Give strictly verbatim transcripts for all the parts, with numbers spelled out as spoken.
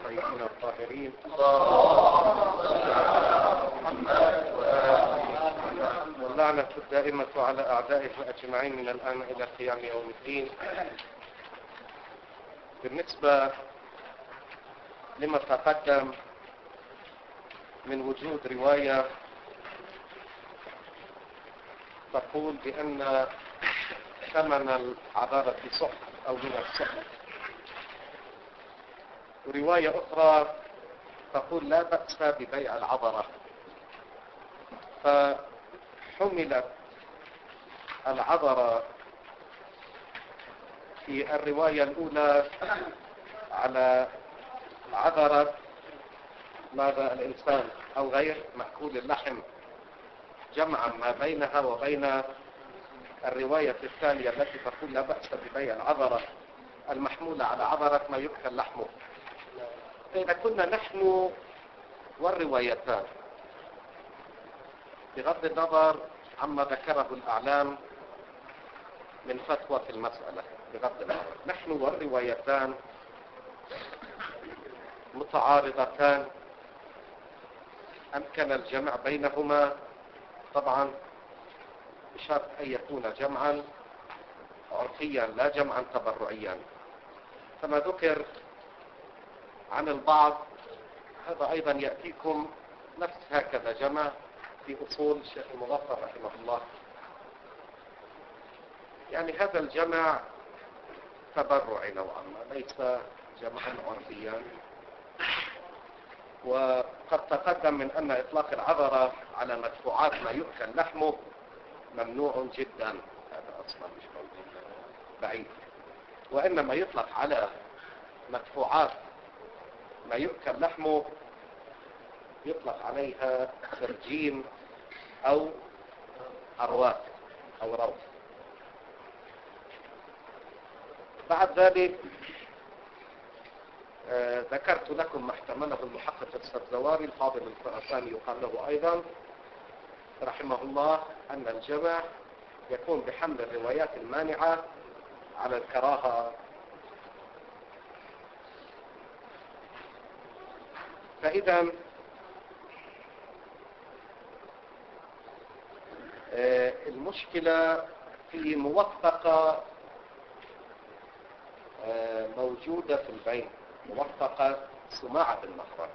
الطيبين الطاهرين واللعنة الدائمة على أعدائه أجمعين من الآن إلى قيام يوم الدين. بالنسبة لما تقدم من وجود رواية تقول بأن ثمن العذارة صح أو من الصح، ورواية أخرى تقول لا بأس ببيع العذرة، فحملت العذرة في الرواية الأولى على عذرة ماذا الإنسان أو غير مأكول اللحم، جمعا ما بينها وبين الرواية الثانية التي تقول لا بأس ببيع العذرة المحمولة على عذرة ما يؤكل لحمه. إذا كنا نحن والروايتان بغض النظر عما ذكره الأعلام من فتوى في المسألة، بغض النظر نحن والروايتان متعارضتان، أمكن الجمع بينهما طبعا بشرط أن يكون جمعا عرفيا لا جمعا تبرعيا. كما ذكر عن البعض هذا أيضا يأتيكم نفس هكذا جمع في أصول الشيخ المظفر رحمه الله، يعني هذا الجمع تبرعي نوعا ما ليس جمعا عرفيا. وقد تقدم من أن إطلاق العذرة على مدفوعات ما يؤكل لحمه ممنوع جدا، هذا أصلا مش موجود بعيد، وإنما يطلق على مدفوعات ما يؤكل لحمه يطلق عليها خرجين أو أرواث أو روث. بعد ذلك آه ذكرت لكم ما احتمله المحقق السبزواري الفاضل الخراساني يقال له أيضا رحمه الله أن الجمع يكون بحمل الروايات المانعة على الكراهة. فإذا آه المشكلة في موثقة آه موجودة في البين، موثقة سماعة المخرج،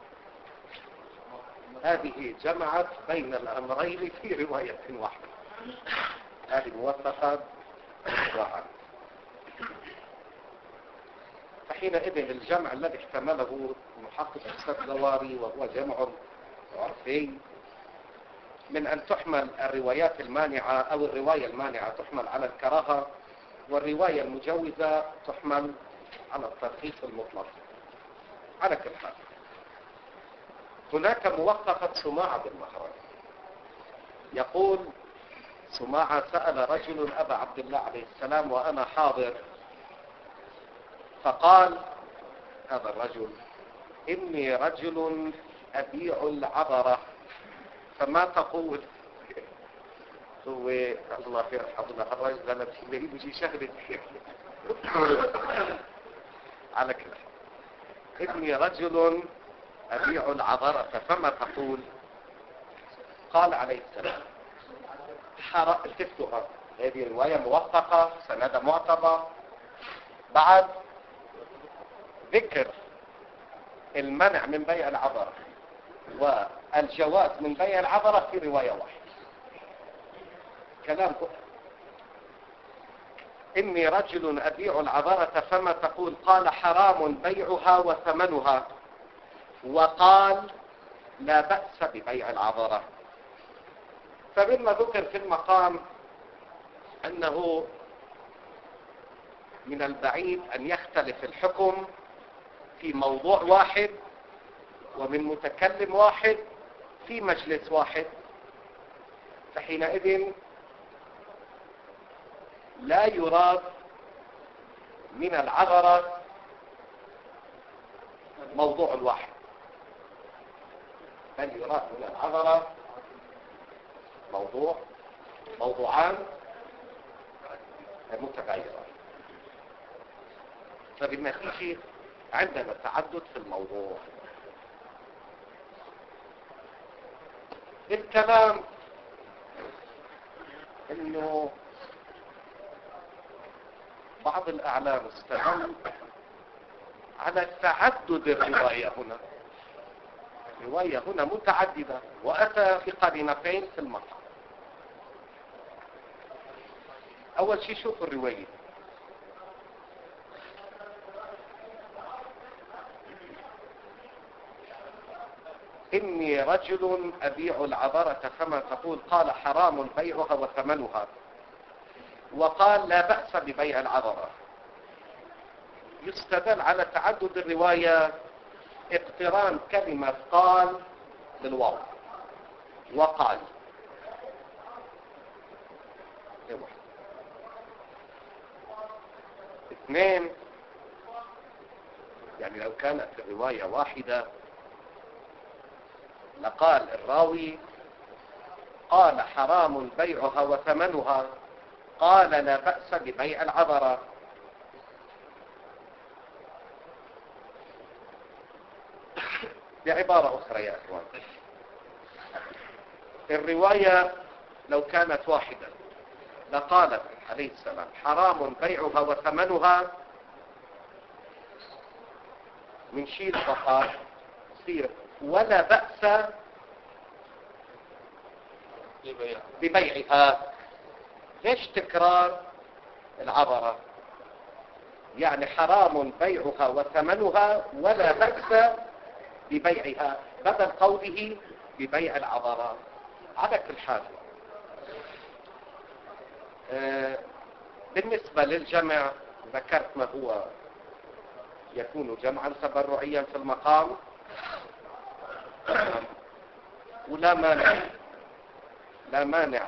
هذه جمعت بين الأمرين في رواية واحدة، هذه موثقة سماعة. فحينئذ الجمع الذي احتمله المحقق السبزواري وهو جمع عرفي من أن تحمل الروايات المانعة أو الرواية المانعة تحمل على الكراهة، والرواية المجوزة تحمل على الترخيص المطلق. على كل حال هناك موثقة سماعة بالمخرج، يقول سماعة سأل رجل أبا عبد الله عليه السلام وأنا حاضر، فقال هذا الرجل إني رجل أبيع العذرة فما تقول؟ هو الله يرحمه الله الرجل أنا بشبهي بشي شهر على كل حال إني رجل أبيع العذرة فما تقول؟ قال عليه السلام حرام. التفتها هذه رواية موثقة سند معتبر. بعد ذكر المنع من بيع العذرة والجواز من بيع العذرة في رواية واحدة، كلام إني رجل أبيع العذرة فما تقول؟ قال حرام بيعها وثمنها، وقال لا بأس ببيع العذرة. فمما ذكر في المقام أنه من البعيد أن يختلف الحكم في موضوع واحد ومن متكلم واحد في مجلس واحد، فحينئذ لا يراد من العذرة موضوع واحد، بل يراد من العذرة موضوع موضوعان متغيران. فبالنتيجة عندنا تعدد في الموضوع. الكلام انه بعض الاعلام استدل على تعدد الرواية هنا. الرواية هنا متعددة واتى بقرينتين في المقام. اول شيء شوفوا الرواية. إني رجل أبيع العبرة كما تقول، قال حرام بيعها وثمنها، وقال لا بأس ببيع العبرة. يستدل على تعدد الرواية اقتران كلمة قال بالواو وقال. اثنين، يعني لو كانت الرواية واحدة لقال الراوي قال حرام بيعها وثمنها، قال لا بأس ببيع العبرة. بعبارة أخرى يا أخوان، الرواية لو كانت واحدة لقالت عليه السلام حرام بيعها وثمنها، من شيء فقط يصير ولا بأس ببيعها. ليش تكرار العبرة؟ يعني حرام بيعها وثمنها ولا بأس ببيعها، بدل قوله ببيع العبرة. على كل حال، آه بالنسبة للجمع ذكرت ما هو يكون جمعا تبرعيا في المقام، ولا مانع لا مانع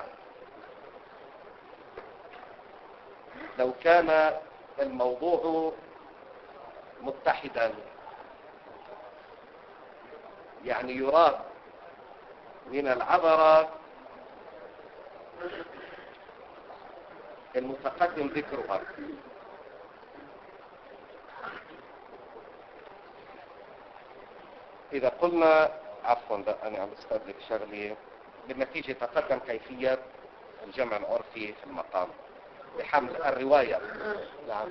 لو كان الموضوع متحدا، يعني يراد من العبرة المتقدم ذكرها. إذا قلنا عفوا ده أنا عم استدرك شغلي، بالنتيجة تقدم كيفية الجمع العرفي في المقام بحمل الرواية. نعم.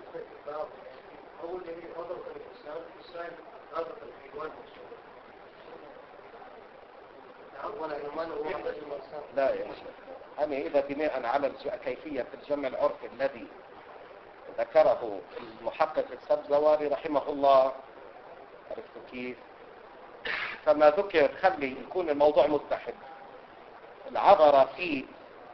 لا يا شيخ، أنا إذا بناء على كيفية الجمع العرفي الذي ذكره المحقق السبزواري رحمه الله، عرفتوا كيف؟ فما ذكر خلي يكون الموضوع متحد، العبرة في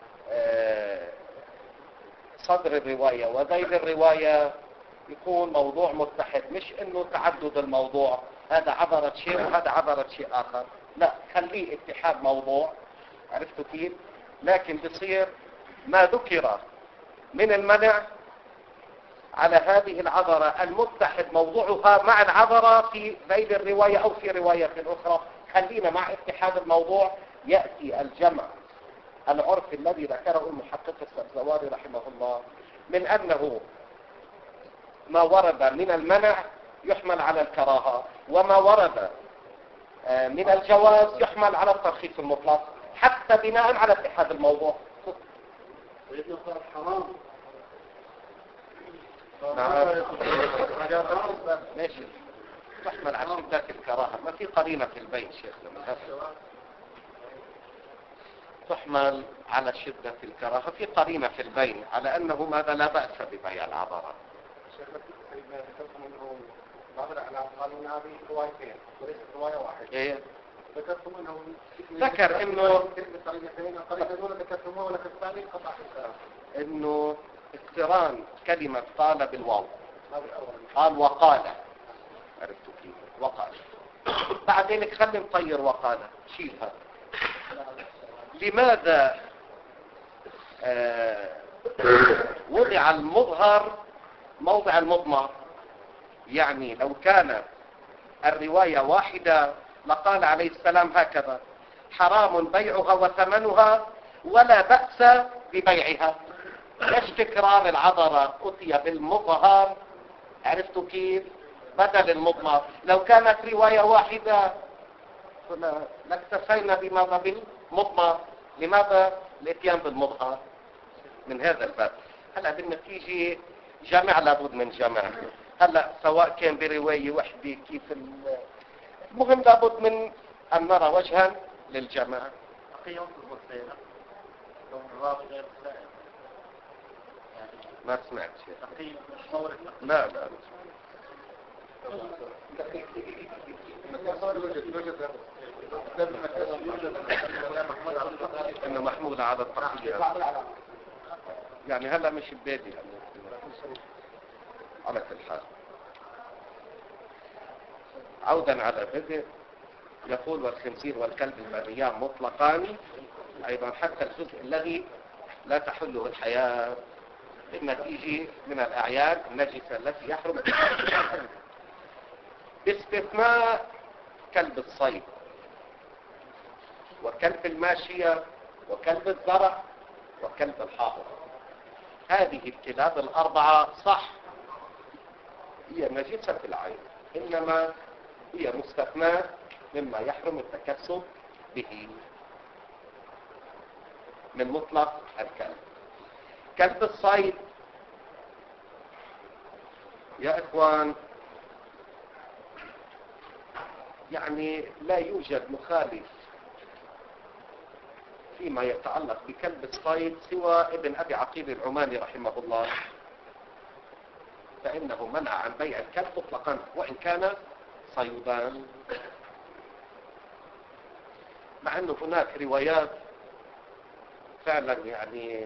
صدر الرواية وذيل الرواية يكون موضوع متحد، مش انه تعدد الموضوع، هذا عبرة شيء وهذا عبرة شيء اخر، لا خليه اتحاد موضوع. عرفتوا كيف؟ لكن بصير ما ذكر من المنع على هذه العبرة المتحد موضوعها مع العبرة في ذيل الرواية او في رواية اخرى، خلينا مع اتحاد الموضوع. يأتي الجمع العرفي الذي ذكره المحقق السبزواري رحمه الله من أنه ما ورد من المنع يحمل على الكراهة، وما ورد من الجواز يحمل على الترخيص المطلق، حتى بناء على اتحاد الموضوع. نعم ماشي، تحمل على شدة الكراهة، ما في قرينة في البين شيخنا من هذا، تحمل على شدة الكراهة، في قرينة في البين على أنه ماذا لا بأس ببيع العبرة. إيه؟ ذكر إنه إنه اقتران كلمة قال بالواو، قال وقال، عرفتوا كيف؟ وقال بعدين خلي نطير وقال، شيل هذا. لماذا آه وضع المظهر موضع المضمر؟ يعني لو كانت الرواية واحدة لقال عليه السلام هكذا حرام بيعها وثمنها ولا بأس ببيعها. ليش تكرار العبرة أتي بالمظهر؟ عرفتوا كيف؟ بدل المضمر. لو كانت رواية واحدة لاكتفينا بماذا بالمضمر. لماذا الاتيان بالمظهر من هذا الباب؟ هلا بالنتيجة جمع لابد من جمع. هلا سواء كان برواية وحدة كيف المهم لابد من أن نرى وجها للجمع. ما سمعت شيء. لا لا انه محمول على التقييد يعني هلا مش ببالي على كل حال. عودا على بدء يقول والخنزير والكلب البريان مطلقان ايضا حتى الجزء الذي لا تحله الحياة بالنتيجة من الاعيان النجسة التي يحرم باستثناء كلب الصيد وكلب الماشية وكلب الزرع وكلب الحائط. هذه الكلاب الأربعة صح هي نجسة في العين، إنما هي مستثناة مما يحرم التكسب به من مطلق الكلب. كلب الصيد يا إخوان يعني لا يوجد مخالف فيما يتعلق بكلب الصيد سوى ابن أبي عقيل العماني رحمه الله، فإنه منع عن بيع الكلب مطلقا وإن كان صيدان، مع أنه هناك روايات فعلا يعني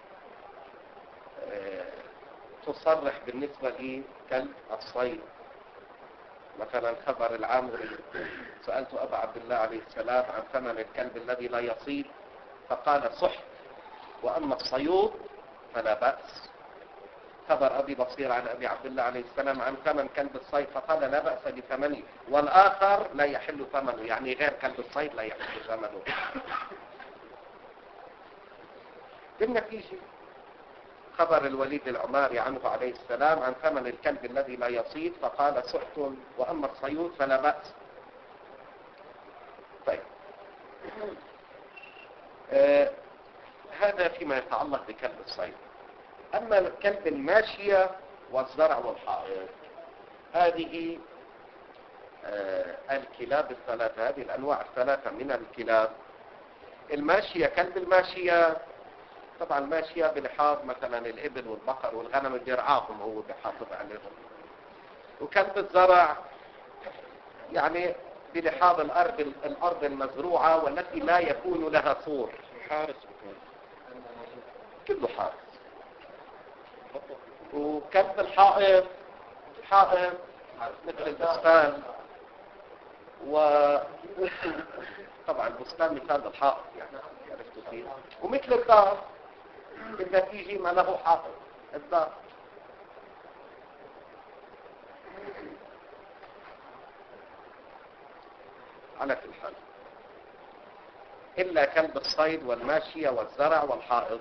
تصرح بالنسبة لكلب الصيد. مثلا خبر العامري سألت أبا عبد الله عليه السلام عن ثمن الكلب الذي لا يصيد فقال صحت وأما الصيود فلا بأس. خبر أبي بصير عن أبي عبد الله عليه السلام عن ثمن كلب الصيد فقال لا بأس بثمنه والآخر لا يحل ثمنه، يعني غير كلب الصيد لا يحل ثمنه. بالنتيجة خبر الوليد العماري عنه عليه السلام عن ثمن الكلب الذي لا يصيد فقال سحت وأما الصيود فلا بأس. طيب آه هذا فيما يتعلق بكلب الصيد. أما الكلب الماشية والزرع والحائط هذه آه الكلاب الثلاثة، هذه الأنواع الثلاثة من الكلاب. الماشية كلب الماشية طبعا ماشية بلحاظ مثلا الإبل والبقر والغنم اللي يرعاهم هو بحافظ عليهم. وكلب الزرع يعني بلحاظ الأرض الأرض المزروعة والتي لا يكون لها سور. حارس كله حارس. وكلب الحائط حائط مثل البستان، وطبعا البستان مثال الحائط يعني عرفتوا فيه. ومثل الدار بالنتيجة ما له حائط الدار. على كل حال إلا كلب الصيد والماشية والزرع والحائط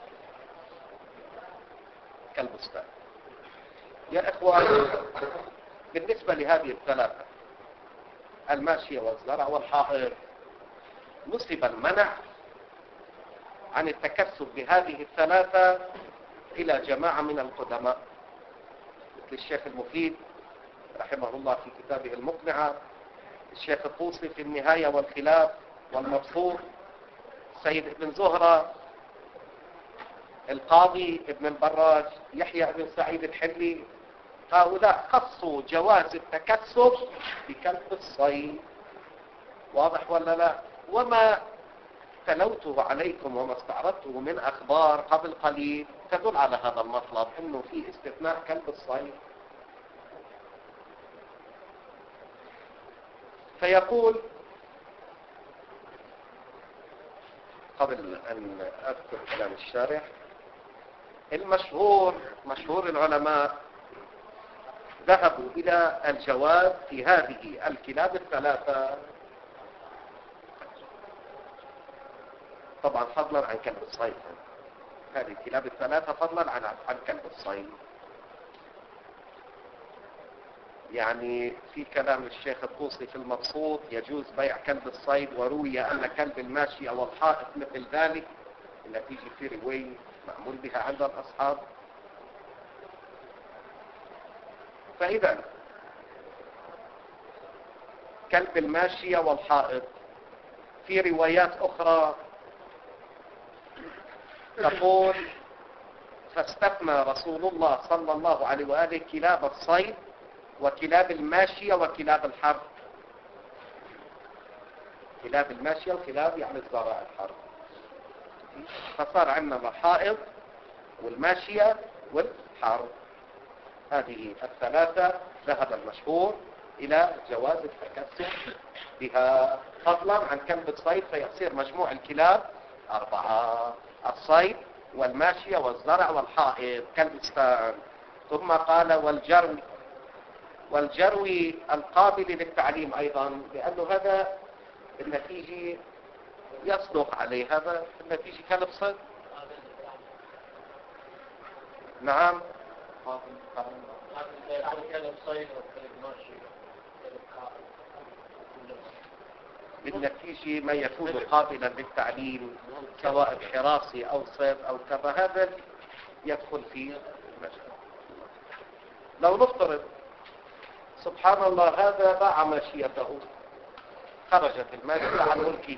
كالبستان. يا إخوان بالنسبة لهذه الثلاثة الماشية والزرع والحائط نسب المنع عن التكسب بهذه الثلاثة إلى جماعة من القدماء مثل الشيخ المفيد رحمه الله في كتابه المقنعة، الشيخ الطوسي في النهاية والخلاف والمبسوط، سيد ابن زهرة، القاضي ابن البراج، يحيى ابن سعيد الحلي. هؤلاء خصوا جواز التكسب بكلب الصيد. واضح ولا لا؟ وما تلوته عليكم وما استعرضته من أخبار قبل قليل تدل على هذا المطلب انه في استثناء كلب الصيد. فيقول قبل أن أذكر كلام الشارح المشهور مشهور العلماء ذهبوا إلى الجواز في هذه الكلاب الثلاثة طبعا فضلا عن كلب الصيد. هذه الكلاب الثلاثة فضلا عن عن كلب الصيد. يعني في كلام الشيخ الطوسي في المبسوط يجوز بيع كلب الصيد، وروي أن كلب الماشي أو الحائط مثل ذلك، النتيجة في رواية معمول بها عند الأصحاب. فإذا كلب الماشية والحائط في روايات أخرى تقول فاستثنى رسول الله صلى الله عليه وآله كلاب الصيد وكلاب الماشية وكلاب الحرب. كلاب الماشية وكلاب يعني الزراع الحرب، فصار عندنا الحائط والماشية والحرب. هذه الثلاثة ذهب المشهور إلى جواز التكسب بها، فضلا عن كلب الصيد فيصير مجموع الكلاب أربعة: الصيد والماشية والزرع والحائط كالبستان. ثم قال والجرو، والجروي القابل للتعليم أيضا، لأنه هذا النتيجة يصدق عليه، هذا النتيجة كلب صيد. نعم بالنتيجة ما يكون قابلا للتعليم سواء حراسي أو صيد أو كذا، هذا يدخل في المجال. لو نفترض سبحان الله هذا باع ماشيته، خرجت الماشية عن ملكه.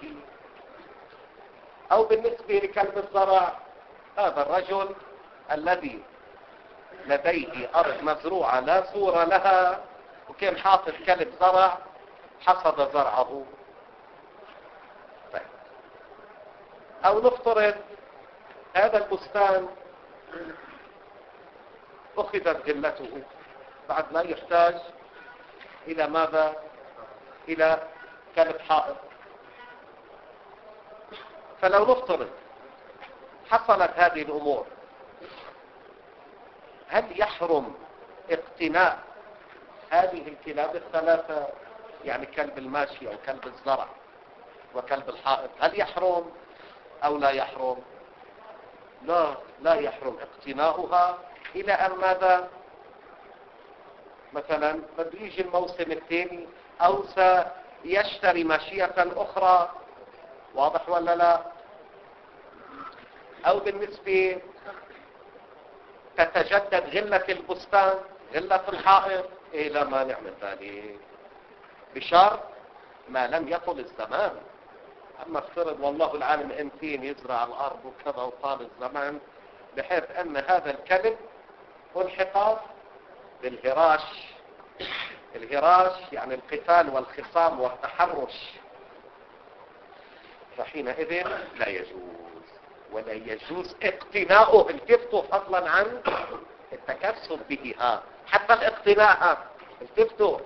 أو بالنسبة لكلب الزرع، هذا الرجل الذي لديه أرض مزروعة لا صورة لها وكان حاطط كلب زرع، حصد زرعه. طيب. أو نفترض هذا البستان أخذت غلته، بعد لا يحتاج إلى ماذا؟ إلى كلب حائط. فلو نفترض حصلت هذه الأمور، هل يحرم اقتناء هذه الكلاب الثلاثة، يعني كلب الماشي أو كلب الزرع وكلب الحائط، هل يحرم أو لا يحرم؟ لا، لا يحرم اقتناؤها إلى أن ماذا؟ مثلا بده يجي الموسم الثاني أو سيشتري ماشية أخرى، واضح ولا لا؟ أو بالنسبة تتجدد غلة البستان، غلة الحائط، إيه لا مانع من ذلك بشرط ما لم يطل الزمان. أما افترض والله العالم انتين يزرع الأرض وكذا وطال الزمان بحيث أن هذا الكلب الحق بالهراش، الهراش يعني القتال والخصام والتحرش، فحينئذ لا يجوز، ولا يجوز اقتناؤه التفتوا فضلا عن التكسب به. ها حتى الاقتناء التفتوا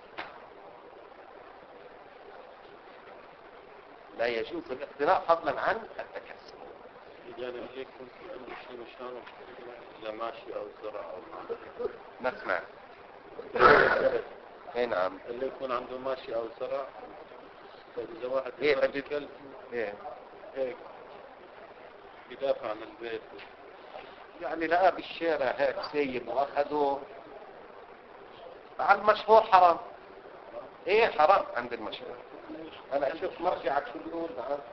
لا يجوز الاقتناء فضلا عن التكسب. يعني عليكم في شيء مشان إذا ماشي أو زرع أو نسمع. اي نعم. اللي يكون عنده ماشي أو زرع، إذا واحد ايه يربي كلب ايه هيك يدافع عن البيت، يعني لقى بالشارع هيك سيب واخذوه، على المشهور حرام. ايه حرام عند المشهور. انا اشوف مرجعك شو بيقول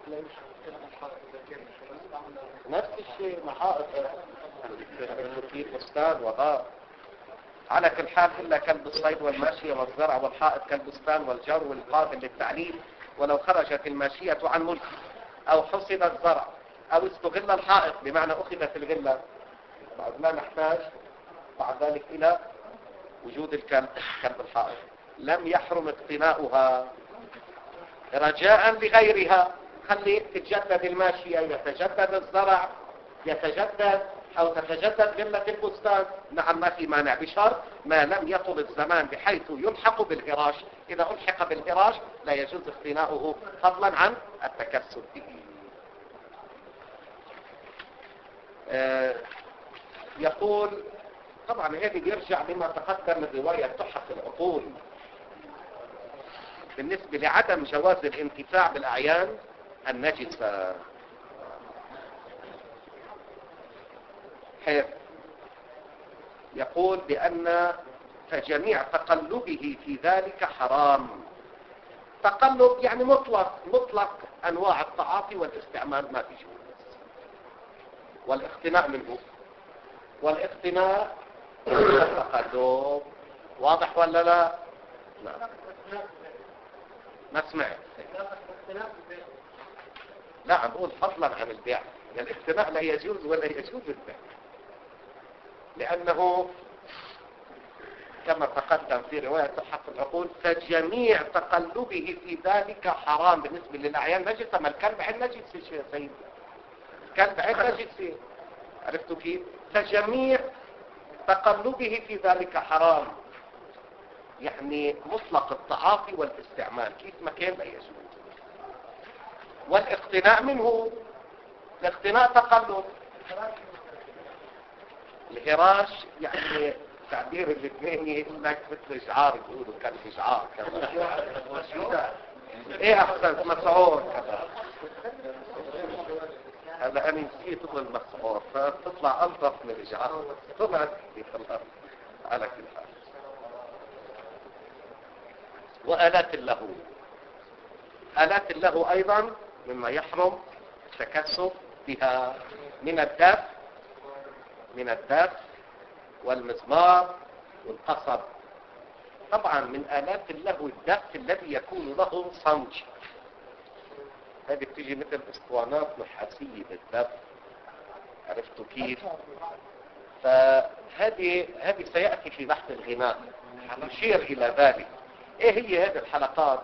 نفس الشيء، محائط في بستان وغار. على كل حال إلا كلب الصيد والماشية والزرع والحائط كالبستان والجر والقابل للتعليم، ولو خرجت الماشية عن ملك أو حصد الزرع أو استغل الحائط بمعنى أخذت الغلة، بعد لا نحتاج بعد ذلك إلى وجود الكلب كلب الحائط، لم يحرم اقتناؤها رجاء لغيرها. خلي تتجدد الماشية، يتجدد الزرع، يتجدد أو تتجدد غلة البستان، نعم ما في مانع بشرط ما لم يطل الزمان بحيث يلحق بالهراش. إذا ألحق بالهراش لا يجوز اقتناؤه فضلا عن التكسب به. آه يقول طبعا هذه بيرجع لما تقدم من رواية تحف العقول بالنسبة لعدم جواز الانتفاع بالأعيان النجسة، حيث يقول بأن فجميع تقلبه في ذلك حرام. تقلب يعني مطلق مطلق أنواع التعاطي والاستعمال ما في شيء. والاقتناء منه، والاقتناء التقلب. واضح ولا لا؟ لا ما سمعت. لا عم بقول فضلا عن البيع، يعني الاقتناء لا يجوز ولا يجوز البيع، لأنه كما تقدم في رواية حق العقول فجميع تقلبه في ذلك حرام. بالنسبة للأعيان نجسة، ما الكلب عين نجس يا سيدي، الكلب عين نجس، عرفتوا كيف؟ فجميع تقلبه في ذلك حرام، يعني مطلق التعاطي والاستعمال كيف ما كان لا يجوز. والاقتناء منه، الاقتناء تقلب. الهراش يعني تعبير الاثنين يقول لك مثل اشعار، يقولوا كان اشعار كذا. ايه احسن مسعور كذا. هذا انا نسيت اقول مسعور فتطلع الطف من الاشعار، طلعت في الارض على كل حال. وآلات اللهو، آلات اللهو ايضا مما يحرم التكسب بها، من الدف من الدف والمزمار والقصب. طبعا من آلات اللهو الدف الذي يكون له صنج، هذه بتيجي مثل اسطوانات نحاسية بالدف، عرفتوا كيف؟ فهذه هذه سيأتي في بحث الغناء، نشير إلى ذلك. ايه هي هذه الحلقات؟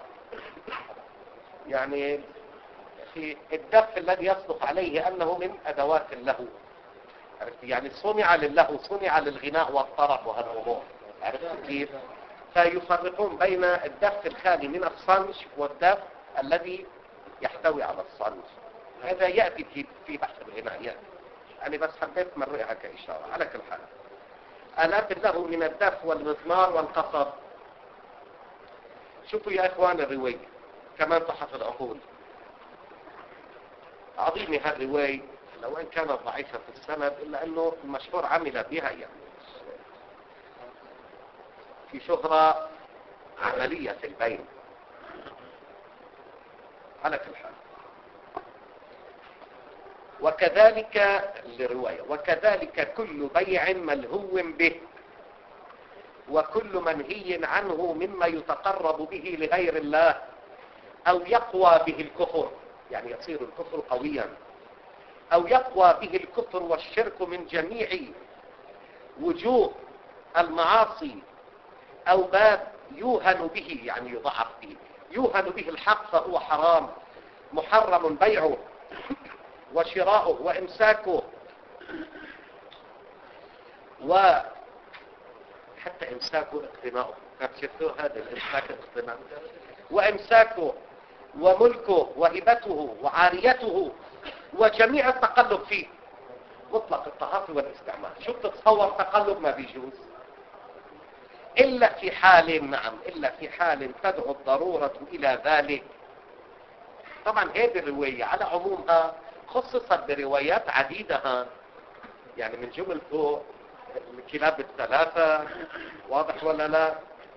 يعني في الدف الذي يصدق عليه أنه من أدوات اللهو، عرفت؟ يعني صنع للهو، صنع للغناء والطرب وهالأمور، عرفت كيف؟ فيفرقون بين الدف الخالي من الصنج والدف الذي يحتوي على الصنج. هذا يأتي في في بحث الغناء يعني. أنا بس حبيت مرئها كإشارة. على كل حال آلات اللهو من الدف والمزمار والقصب. شوفوا يا إخوان الرواية كمان تحت العقول عظيمة. هالرواية لو إن كانت ضعيفة في السند إلا أنه المشهور عمل بها، يعني في شهرة عملية في البين. على كل حال وكذلك الرواية وكذلك كل بيع ملهو به وكل منهي عنه مما يتقرب به لغير الله أو يقوى به الكفر، يعني يصير الكفر قويا، أو يقوى به الكفر والشرك من جميع وجوه المعاصي، أو باب يوهن به، يعني يضعف به، يوهن به الحق فهو حرام محرم بيعه وشراؤه وإمساكه، وحتى إمساكه اقتناؤه. شفتوا هذا الإمساك اقتناؤه وإمساكه وملكه وهبته وعاريته وجميع التقلب فيه، مطلق التعاطي والاستعمال. شو تتصور تقلب ما بيجوز إلا في حال، نعم إلا في حال تدعو الضرورة إلى ذلك. طبعا هذه الرواية على عمومها خصصت بروايات عديدة، يعني من جملته الكلاب الثلاثة، واضح ولا لا؟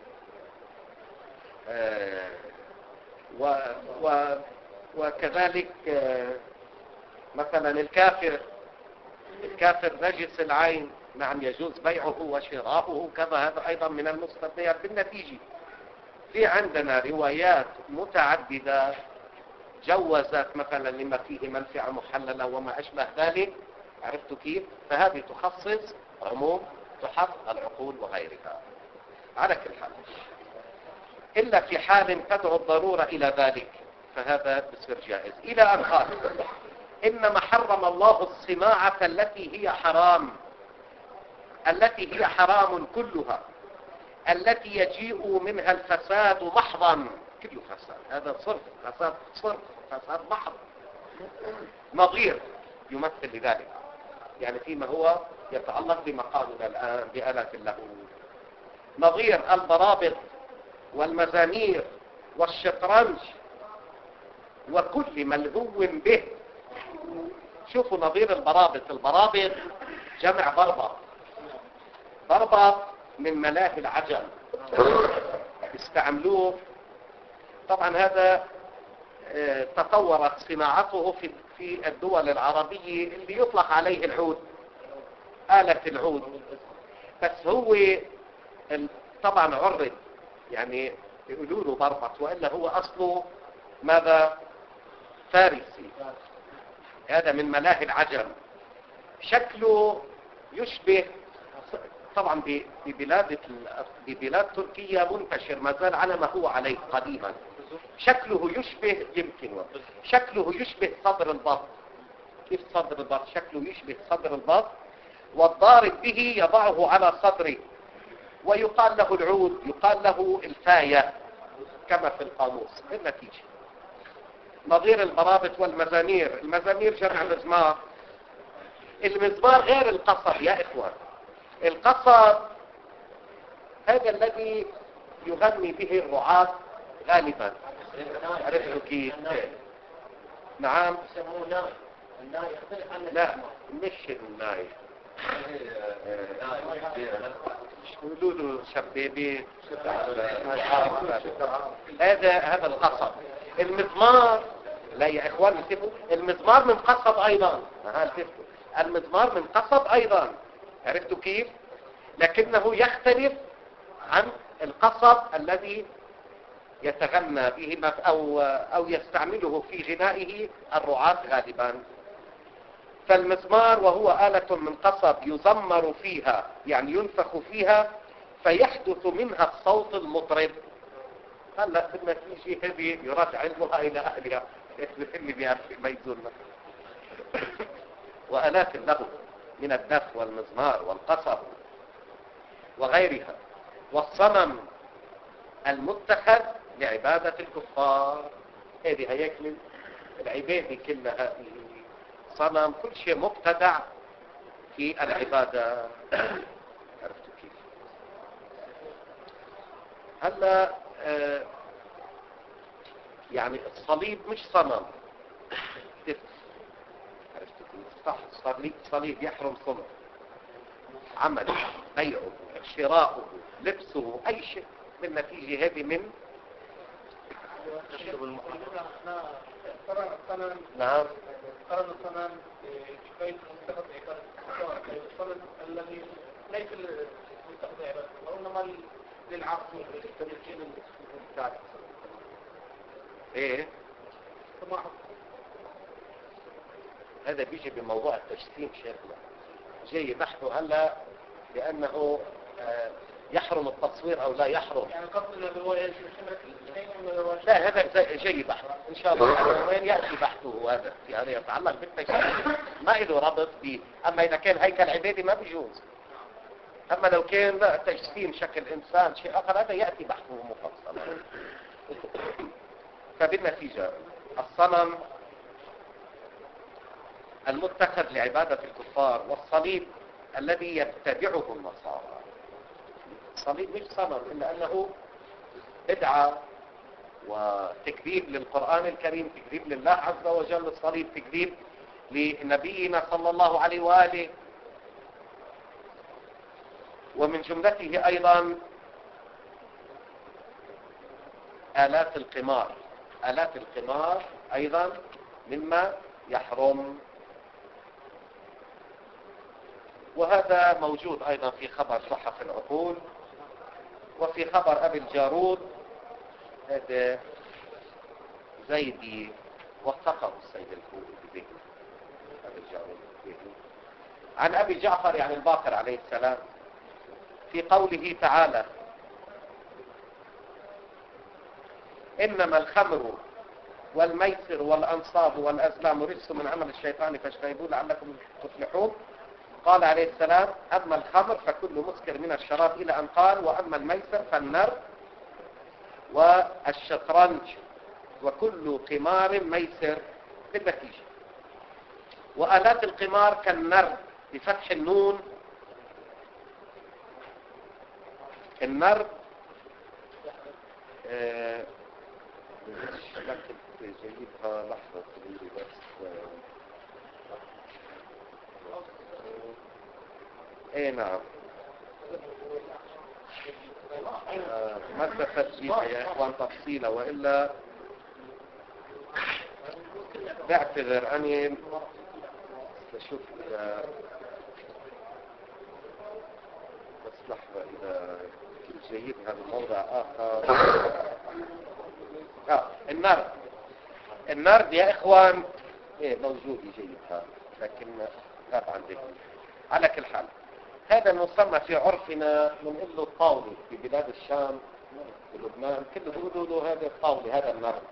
آه و و وكذلك آه مثلا الكافر الكافر نجس العين، نعم يجوز بيعه وشراؤه كذا، هذا أيضا من المستثنيات. بالنتيجة في عندنا روايات متعددة جوزت مثلا لما فيه منفعة محللة وما أشبه ذلك، عرفتوا كيف؟ فهذه تخصص عموم تحق العقول وغيرها. على كل حال إلا في حال تدعو الضرورة إلى ذلك فهذا بصير جائز. إلى أن قال إنما حرم الله الصناعة التي هي حرام، التي هي حرام كلها، التي يجيء منها الفساد محضا، كله فساد، هذا صرف فساد، صرف فساد محض. نظير يمثل لذلك، يعني فيما هو يتعلق بما قالنا الآن بآلات اللهو، نظير البرابط والمزامير والشطرنج وكل ملهو به. شوفوا نظير البرابط، البرابط جمع بربط، بربط من ملاهي العجم استعملوه. طبعا هذا اه تطورت صناعته في في الدول العربية اللي يطلق عليه العود، آلة العود. بس هو طبعا عرض، يعني يقولوا له بربط، وإلا هو أصله ماذا؟ فارسي. هذا من ملاهي العجم. شكله يشبه طبعا ببلاد ببلاد تركيا منتشر ما زال على ما هو عليه قديما. شكله يشبه يمكن شكله يشبه صدر البط. كيف صدر البط؟ شكله يشبه صدر البط، والضارب به يضعه على صدره، ويقال له العود، يقال له الفاية كما في القاموس. بالنتيجة نظير المرابط والمزامير. المزامير جمع مزمار. المزمار غير القصب يا إخوان. القصب هذا الذي يغني به الرعاة غالبا. عرفتوا كيف؟ نعم. لا مش الناي، يقولوا له شبيبي. هذا هذا القصب. المزمار لا يا اخوان انتبهوا، المزمار من قصب ايضا. ها انتبهوا، المزمار من قصب ايضا. عرفتوا كيف؟ لكنه يختلف عن القصب الذي يتغنى به او او يستعمله في غنائه الرعاة غالبا. فالمزمار وهو آلة من قصب يزمر فيها، يعني ينفخ فيها فيحدث منها الصوت المطرب. هلا بدنا في شيء هذه يرجع علمها الى اهلها اللي بيعرف ما يزولنا. وآلات له من الدف والمزمار والقصب وغيرها. والصنم المتخذ لعبادة الكفار. هذه هيك من العبادة كلها هذه صنم، كل شيء مبتدع في العبادة. عرفتوا كيف؟ هلا آه يعني الصليب مش صنم. عرفتوا كيف؟ صح، الصليب صليب يحرم صنم، عمله، بيعه، شراؤه، لبسه، اي شيء. بالنتيجة هذه من نعم. قرن الصنم بيت متخذ عبادة الصنم الذي ليس متخذ عبادة، وإنما للعقل والتمكين الثالث. ايه هذا بيجي بموضوع التجسيم شيخنا، جاي بحثه هلا لأنه آه يحرم التصوير او لا يحرم. يعني قصدنا هو ايش؟ لا هذا جاي بحث ان شاء الله، وين ياتي بحثه هذا في هذا يتعلق بالتجسيم، ما له ربط به. اما اذا كان هيكل عبادي ما بيجوز. اما لو كان لا تجسيم شكل انسان شيء اخر هذا ياتي بحثه مفصلا. فبالنتيجه الصنم المتخذ لعباده الكفار، والصليب الذي يتبعه النصارى. الصليب مش صنم إلا أنه بدعة وتكذيب للقرآن الكريم، تكذيب لله عز وجل. الصليب تكذيب لنبينا صلى الله عليه وآله. ومن جملته أيضا آلات القمار. آلات القمار أيضا مما يحرم. وهذا موجود أيضا في خبر صحف العقول، وفي خبر أبي الجارود. هذا زيدي وثقه السيد الكوفي به. أبي الجارود به عن أبي جعفر يعني الباقر عليه السلام في قوله تعالى: إنما الخمر والميسر والأنصاب والأزلام رجس من عمل الشيطان فاجتنبوه لعلكم تفلحون. قال عليه السلام: أما الخمر فكل مسكر من الشراب، إلى أن قال: وأما الميسر فالنر والشطرنج وكل قمار ميسر. بالنتيجة وآلات القمار كالنر بفتح النون. النر آه مش لكن جيبها لحظة طويلة بس. ايه نعم آه، ما استفدت فيها يا إخوان تفصيلة، وإلا بعتذر أني بشوف إذا بس لحظة إذا جيد هذا الموضع آخر. آه النرد النرد يا إخوان إيه موجود جيدها، لكن غاب عن ذكر. على كل حال هذا المسمى في عرفنا من له الطاولة في بلاد الشام ولبنان، كله بيقولوا له هذا الطاولة، هذا النرد.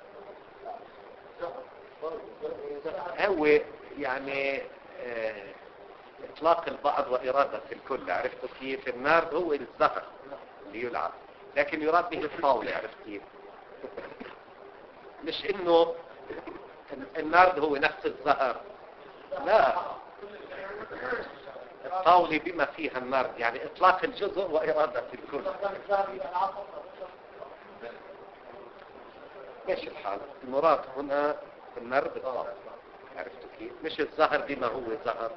هو يعني اه اطلاق البعض وارادة الكل. عرفتوا كيف؟ النرد هو الزهر اللي يلعب، لكن يراد به الطاولة. عرفت كيف؟ مش انه النرد هو نفس الزهر، لا، الطاولة بما فيها النرد، يعني اطلاق الجزء وارادة الكل. ماشي الحال. المراد هنا النرد الطاولة. عرفتوا كيف؟ مش الزهر بما هو زهر.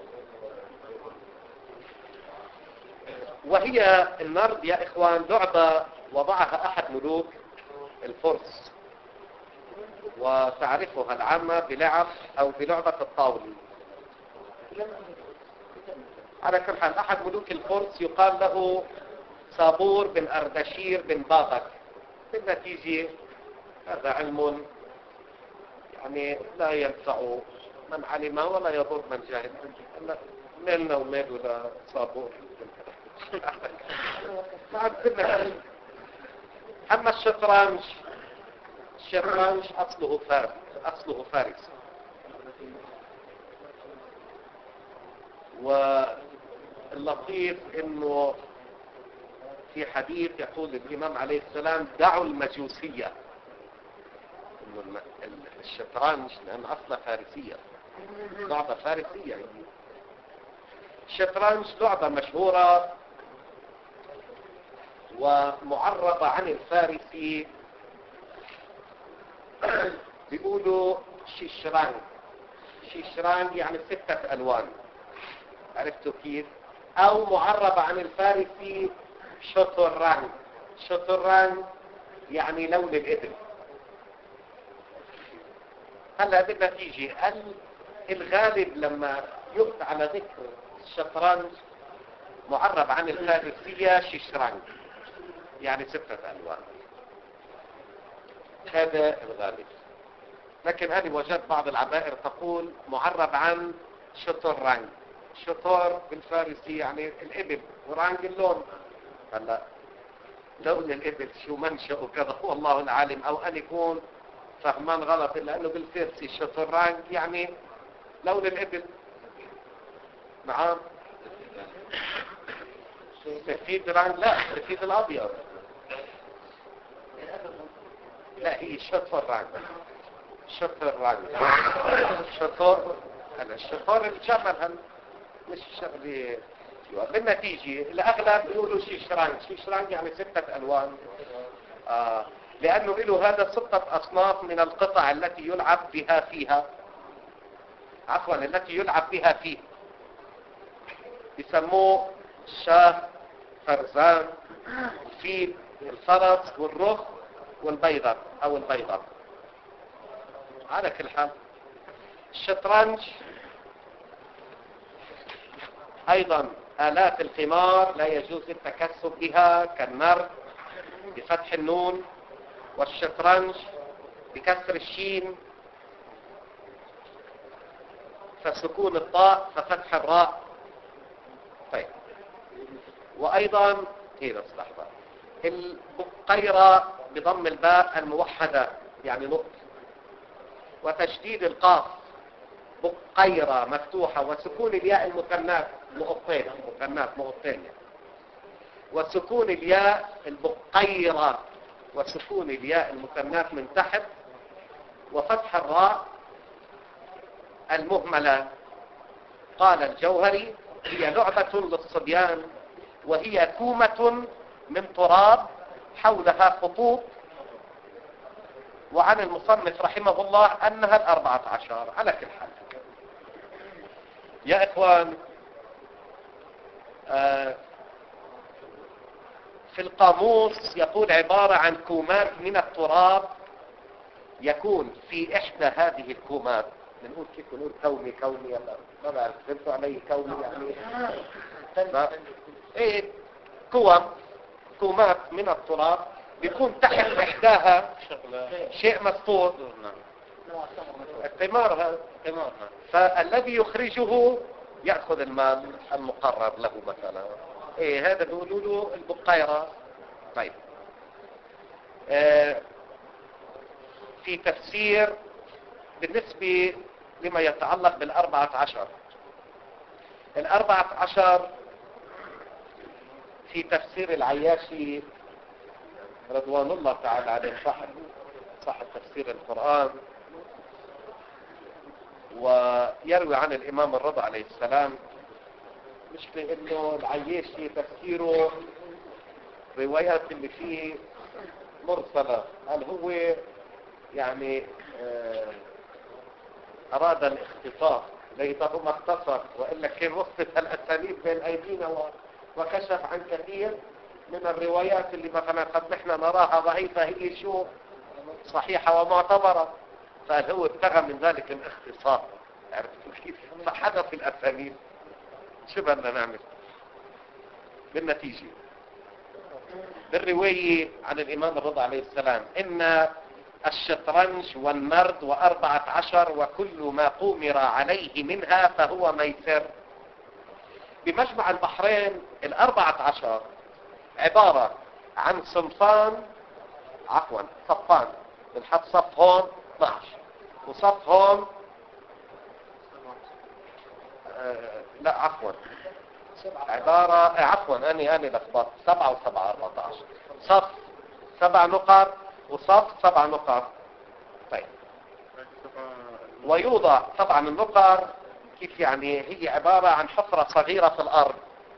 وهي النرد يا إخوان لعبة وضعها أحد ملوك الفرس، وتعرفها العامة بلعب أو بلعبة الطاولة. على كل حال أحد ملوك الفرس يقال له صابور بن أردشير بن بابك. بالنتيجة هذا علم يعني لا ينفع من علم ولا يضر من جاهل. ميلنا وميل ولا صابور. أما الشطرنج الشطرنج أصله فارس أصله فارس واللطيف إنه في حديث يقول الإمام عليه السلام دعوا المجوسية. إنه الشطرنج لأن أصله فارسية، لعبة فارسية يعني. الشطرنج لعبة مشهورة ومعربة عن الفارسي، بيقولوا شيشرانج. شيشرانج يعني ستة ألوان. عرفتوا كيف؟ أو معربة عن الفارسي شطرانج. شطرانج يعني لون الإبل. هلا بالنتيجة الغالب لما يقطع على ذكر الشطرنج معرب عن الفارسية شيشرانج يعني ستة ألوان. هذا الغالب، لكن أنا وجدت بعض العبائر تقول معرب عن شطرانج. شطر بالفارسي يعني الإبل، ورانج اللون. هلا لون الإبل شو منشأه كذا والله العالم، أو أن يكون فهمان غلط، لأنه بالفارسي شطرانج يعني لون الإبل. نعم سفيد رانج، لا سفيد الأبيض، لا هي شطرانج. شطرانج شطر هلا الشطر الجمل هل مش شغلي. بالنتيجة الأغلب يقولوا شيشرانج. شيشرانج يعني ستة ألوان، آه لأنه له هذا ستة أصناف من القطع التي يلعب بها فيها عفوا التي يلعب بها فيه. يسموه الشاه، فرزان، الفيل، الفرس، والرخ، والبيضة أو البيضة. على كل حال الشطرنج أيضا آلات القمار لا يجوز التكسب بها كالنرد بفتح النون، والشطرنج بكسر الشين، فسكون الطاء ففتح الراء. طيب وأيضا هي بس لحظة البقيرة بضم الباء الموحدة يعني نقط، وتشديد القاف بقيرة مفتوحة، وسكون الياء المثنات نقطتين مثنات نقطتين، وسكون الياء البقيرة وسكون الياء المثنات من تحت، وفتح الراء المهملة. قال الجوهري هي لعبة للصبيان، وهي كومة من تراب حولها خطوط، وعن المصنف رحمه الله أنها الأربعة عشر. على كل حال يا إخوان، آه في القاموس يقول عبارة عن كومات من التراب يكون في إحدى هذه الكومات. بنقول كيف بنقول كومي كومي يلا ما بعرف فهمتوا علي كومي يعني ف... ايه كوم كومات من التراب بيكون تحت إحداها شيء مستور الثمار هذا تمام. فالذي يخرجه يأخذ المال المقرر له مثلا. ايه هذا بيقولوا له البقيرة. طيب آه في تفسير بالنسبة لما يتعلق بالأربعة عشر الأربعة عشر في تفسير العياشي رضوان الله تعالى عليه صاحب صاحب تفسير القرآن، ويروي عن الإمام الرضا عليه السلام مش لأنه العياشي تفسيره روايات اللي فيه مرسلة، هل هو يعني آه أراد الاختصاص ليته ما اختصر وإلا كان وصف الأساليب بين أيدينا وكشف عن كثير من الروايات اللي مثلا قد نحن نراها ضعيفة هي شو صحيحة ومعتبرة، فهل هو ابتغى من ذلك الاختصاص. عرفت كيف فحدث الأساليب شو بدنا نعمل بالنتيجة؟ بالرواية عن الإمام الرضا عليه السلام إن الشطرنج والنرد وأربعة عشر وكل ما قومر عليه منها فهو ميسر. بمجمع البحرين الأربعة عشر عبارة عن صنفان عفوا صفان بنحط صف هون اثني عشر وصف هون آه لا عفوا عبارة آه عفوا أني أني لخبطت سبعة وسبعة أربعة عشر صف سبع نقط وصف سبع نقط. طيب ويوضع طبعا النقر كيف يعني هي عبارة عن حفرة صغيرة في الأرض.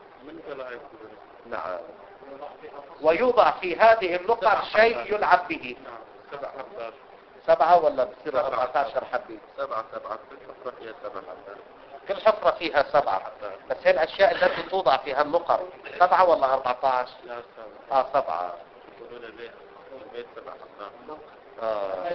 نعم ويوضع في هذه النقر شيء يلعب به. سبع حبات سبعة ولا بصير أربعة عشر حبة؟ سبعة سبعة كل حفرة فيها سبع حبات. كل حفرة فيها سبعة حبات. بس هي الأشياء التي توضع فيها النقر سبعة ولا أربعة عشر؟ لا سبعة. آه سبعة. يقولون البيت البيت سبع حبات. آه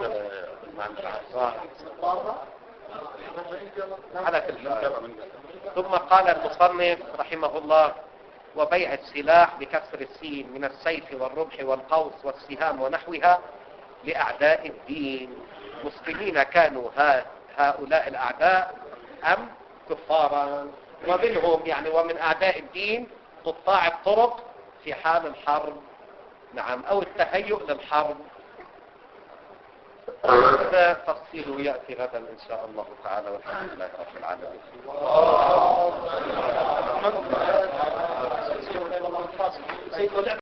على كل حال. ثم قال المصنف رحمه الله وبيع السلاح بكسر السين من السيف والرمح والقوس والسهام ونحوها لأعداء الدين مسلمين كانوا هؤلاء الأعداء أم كفارا، ومنهم يعني ومن أعداء الدين قطاع الطرق في حال الحرب نعم أو التهيؤ للحرب. هذا تفصيله يأتي غدا إن شاء الله تعالى والحمد لله رب العالمين.